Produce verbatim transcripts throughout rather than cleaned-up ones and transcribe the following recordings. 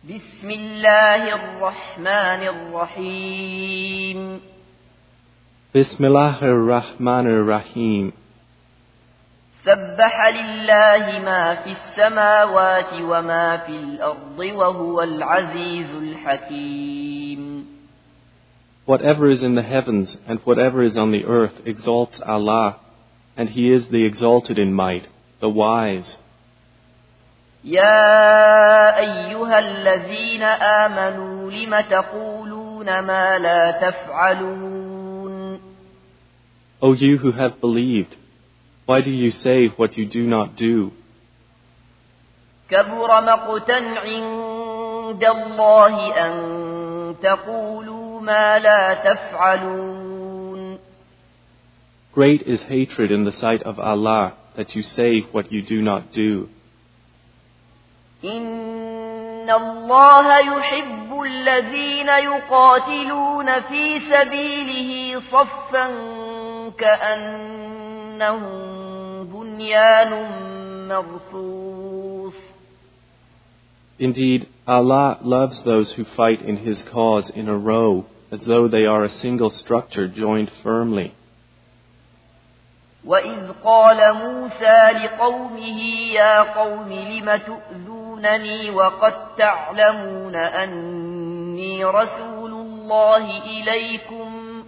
بسم الله الرحمن الرحيم بسم الله الرحمن الرحيم سبح لله ما في السماوات وما في الأرض وهو العزيز الحكيم. Whatever is in the heavens and whatever is on the earth exalts Allah, and He is the exalted in might, the wise. يا أيها الذين آمنوا لم تقولون ما لا تفعلون. O you who have believed, why do you say what you do not do? كبر مقتا عند الله أن تقولوا ما لا تفعلون. Great is hatred in the sight of Allah that you say what you do not do. إن الله يحب الذين يقاتلون في سبيله صفا كأنهم بنيان مرصوص. Indeed, Allah loves those who fight in His cause in a row, as though they are a single structure joined firmly. وإذ قال موسى لقومه يا قوم لم تؤذونني وقد تعلمون أني رسول الله إليكم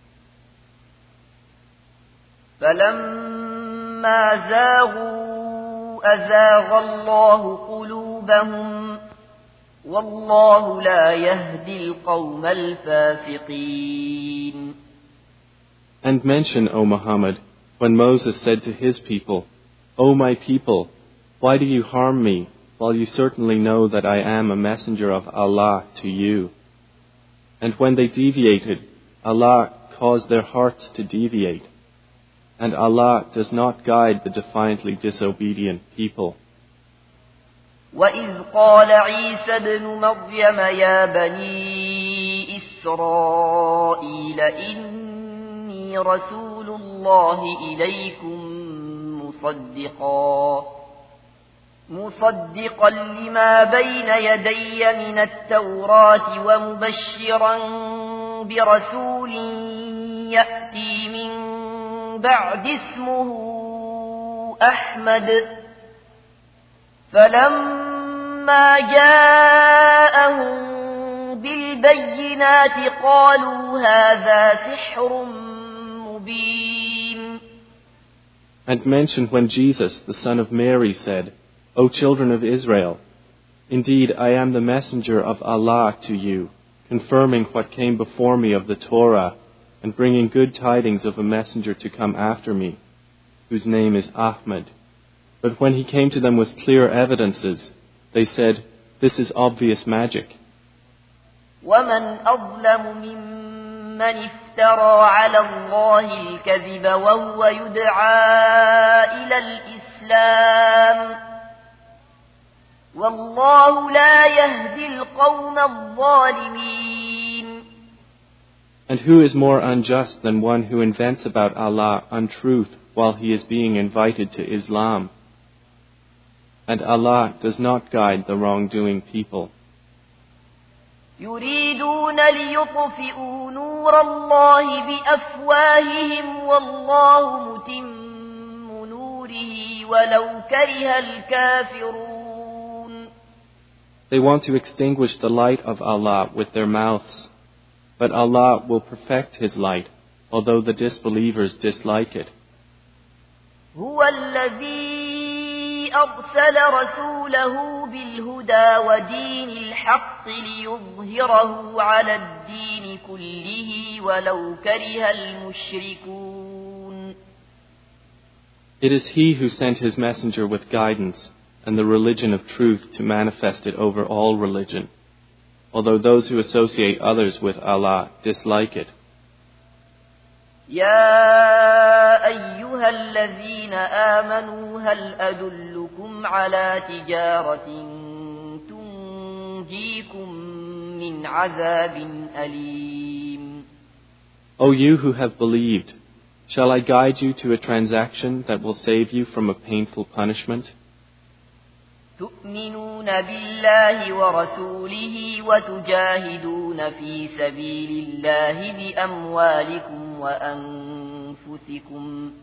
فلما زاغوا أزاغ الله قلوبهم والله لا يهدي القوم الفاسقين. And mention, O Muhammad, when Moses said to his people, O my people, why do you harm me, while you certainly know that I am a messenger of Allah to you? And when they deviated, Allah caused their hearts to deviate. And Allah does not guide the defiantly disobedient people. وَإِذْ قَالَ عِيسَى ابْنُ مَرْيَمَ يَا بَنِي إِسْرَائِيلَ إِنِّي رَسُولُ الله إليكم مصدقا مصدقا لما بين يدي من التوراة ومبشرا برسول يأتي من بعد اسمه أحمد فلما جاءهم بالبينات قالوا هذا سحر مبين. And mention when Jesus, the son of Mary, said, O children of Israel, indeed I am the messenger of Allah to you, confirming what came before me of the Torah, and bringing good tidings of a messenger to come after me, whose name is Ahmad. But when he came to them with clear evidences, they said, this is obvious magic. وَمَنْ أَظْلَمُ مِمَّنِ افترى على الله الكذب وهو يدعى إلى الإسلام والله لا يهدي القوم الظالمين. And who is more unjust than one who invents about Allah untruth while he is being invited to Islam? And Allah does not guide the wrongdoing people. يريدون ليطفئوا نور الله بأفواههم والله متم نوره ولو كره الكافرون. They want to extinguish the light of Allah with their mouths, but Allah will perfect His light, although the disbelievers dislike it. هو الذي أرسل رسوله بالهدى ودين الحق ليظهره على الدين كله ولو كره المشركون. It is He who sent His messenger with guidance and the religion of truth to manifest it over all religion, although those who associate others with Allah dislike it. يا أيها الذين آمنوا هل أدلكم على تجارة تنجيكم من عذاب أليم. O you who have believed, shall I guide you to a transaction that will save you from a painful punishment? تؤمنون بالله ورسوله وتجاهدون في سبيل الله بأموالكم وأنفسكم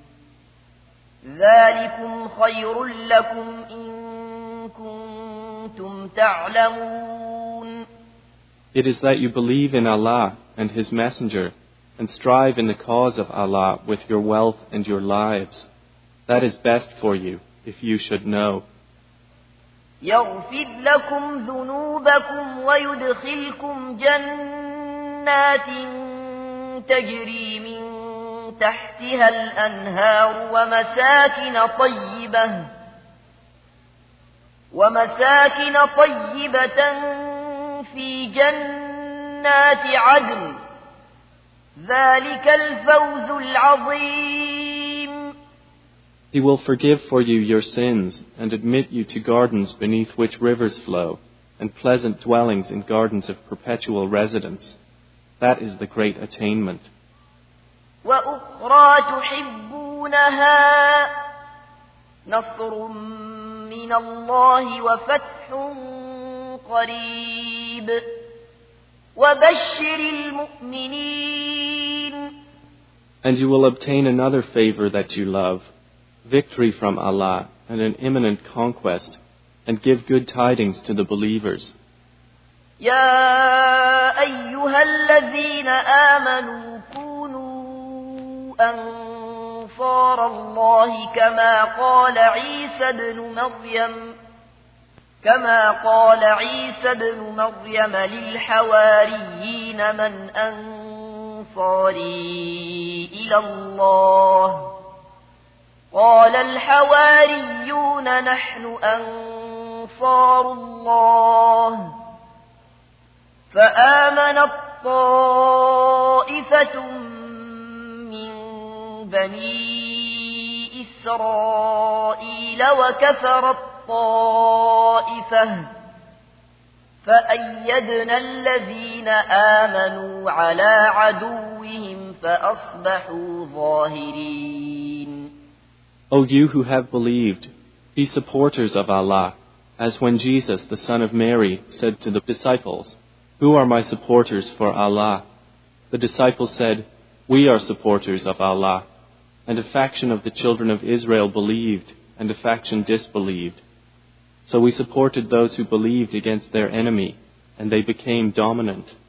ذلكم خير لكم إن كنتم تعلمون. It is that you believe in Allah and His Messenger and strive in the cause of Allah with your wealth and your lives. That is best for you if you should know. يغفر لكم ذنوبكم ويدخلكم جنات تجري من تحتها الأنهار ومساكن طيبة ومساكن طيبة في جنات عدن ذلك الفوز العظيم. He will forgive for you your sins and admit you to gardens beneath which rivers flow and pleasant dwellings in gardens of perpetual residence. That is the great attainment. وأخرى تحبونها نصر من الله وفتح قريب وبشر المؤمنين. And you will obtain another favor that you love, victory from Allah and an imminent conquest, and give good tidings to the believers. يا أيها الذين آمنوا كونوا أنصار الله كما قال عيسى ابن مريم كما قال عيسى ابن مريم للحواريين من أنصاري إلى الله قال الحواريون نحن أنصار الله فآمنت طائفة من بني إسرائيل وكفرت طائفة فأيدنا الذين آمنوا على عدوهم فأصبحوا ظاهرين. O you who have believed, be supporters of Allah, as when Jesus, the son of Mary, said to the disciples, "Who are my supporters for Allah?" The disciples said, "We are supporters of Allah." And a faction of the children of Israel believed, and a faction disbelieved. So we supported those who believed against their enemy, and they became dominant.